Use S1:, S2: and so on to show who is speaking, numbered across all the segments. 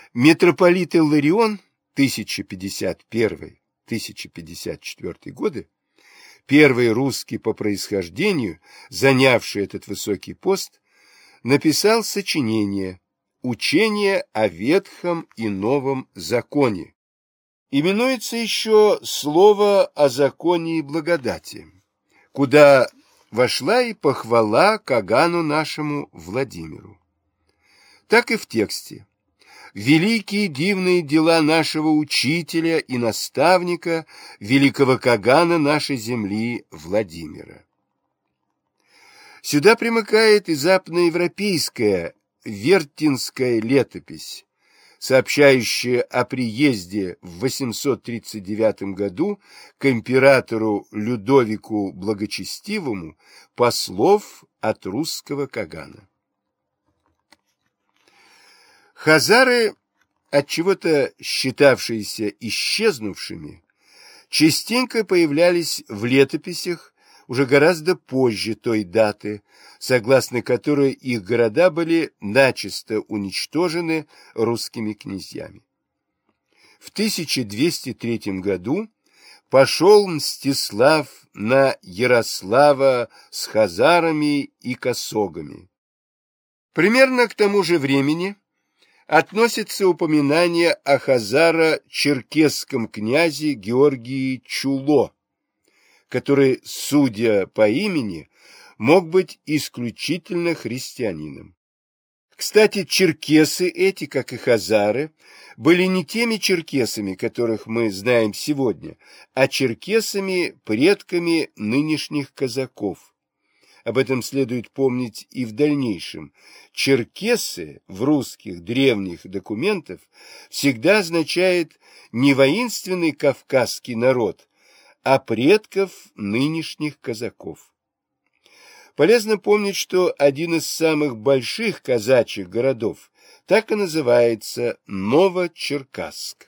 S1: Митрополит Илларион 1051-1054 годы, первый русский по происхождению, занявший этот высокий пост, написал сочинение «Учение о Ветхом и Новом законе». Именуется еще «Слово о законе и благодати», куда вошла и похвала Кагану нашему Владимиру. Так и в тексте. Великие дивные дела нашего учителя и наставника, великого Кагана нашей земли Владимира. Сюда примыкает и западноевропейская Вертинская летопись, сообщающая о приезде в 839 году к императору Людовику Благочестивому послов от русского Кагана. Хазары, отчего-то считавшиеся исчезнувшими, частенько появлялись в летописях уже гораздо позже той даты, согласно которой их города были начисто уничтожены русскими князьями. В 1203 году пошел Мстислав на Ярослава с хазарами и косогами. Примерно к тому же времени относится упоминание о хазаро-черкесском князе Георгии Чуло, который, судя по имени, мог быть исключительно христианином. Кстати, черкесы эти, как и хазары, были не теми черкесами, которых мы знаем сегодня, а черкесами, предками нынешних казаков. Об этом следует помнить и в дальнейшем. Черкесы в русских древних документах всегда означает не воинственный кавказский народ, а предков нынешних казаков. Полезно помнить, что один из самых больших казачьих городов так и называется Новочеркасск.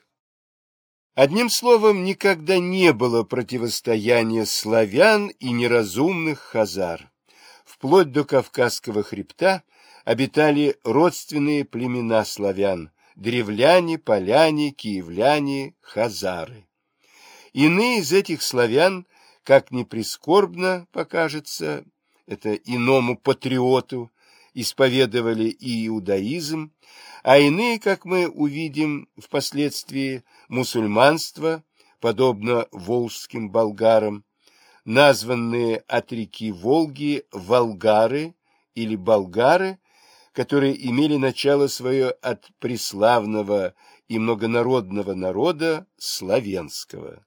S1: Одним словом, никогда не было противостояния славян и неразумных хазар. Вплоть до Кавказского хребта обитали родственные племена славян – древляне, поляне, киевляне, хазары. Иные из этих славян, как ни прискорбно покажется, это иному патриоту, исповедовали и иудаизм, а иные, как мы увидим впоследствии, мусульманство, подобно волжским болгарам, названные от реки Волги волгары или болгары, которые имели начало свое от преславного и многонародного народа славянского.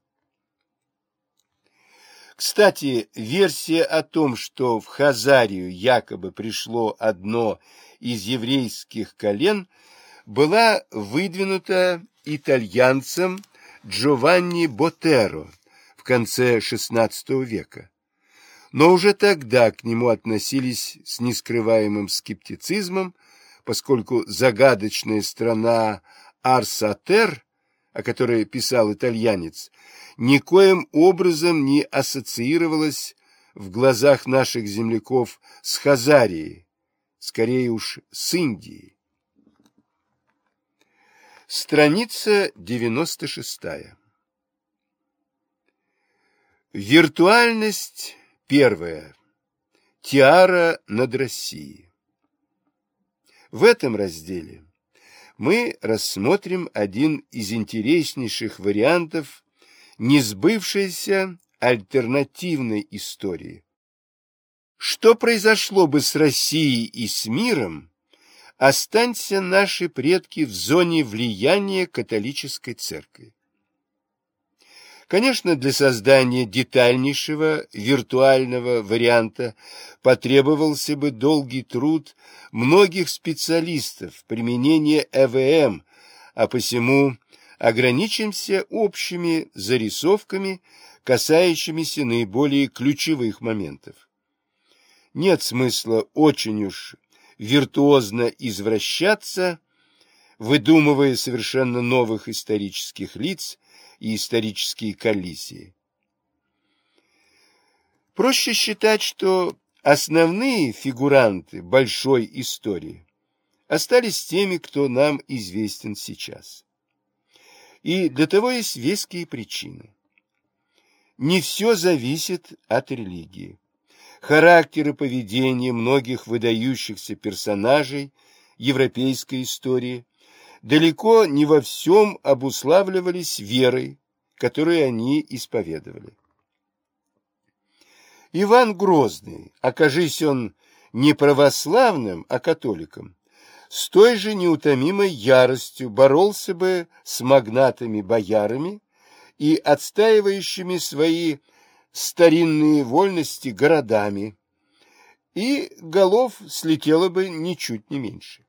S1: Кстати, версия о том, что в Хазарию якобы пришло одно из еврейских колен, была выдвинута итальянцем Джованни Ботеро в конце XVI века. Но уже тогда к нему относились с нескрываемым скептицизмом, поскольку загадочная страна Арсатер, о которой писал итальянец, никоим образом не ассоциировалась в глазах наших земляков с Хазарией, скорее уж с Индией. Страница 96. Виртуальность первая. Тиара над Россией. В этом разделе мы рассмотрим один из интереснейших вариантов несбывшейся альтернативной истории. Что произошло бы с Россией и с миром, останься наши предки в зоне влияния католической церкви? Конечно, для создания детальнейшего виртуального варианта потребовался бы долгий труд многих специалистов применения ЭВМ, а посему ограничимся общими зарисовками, касающимися наиболее ключевых моментов. Нет смысла очень уж виртуозно извращаться, выдумывая совершенно новых исторических лиц и исторические коллизии. Проще считать, что основные фигуранты большой истории остались теми, кто нам известен сейчас. И для того есть веские причины. Не все зависит от религии. Характер и поведение многих выдающихся персонажей европейской истории далеко не во всем обуславливались верой, которую они исповедовали. Иван Грозный, окажись он не православным, а католиком, с той же неутомимой яростью боролся бы с магнатами-боярами и отстаивающими свои старинные вольности городами, и голов слетело бы ничуть не меньше.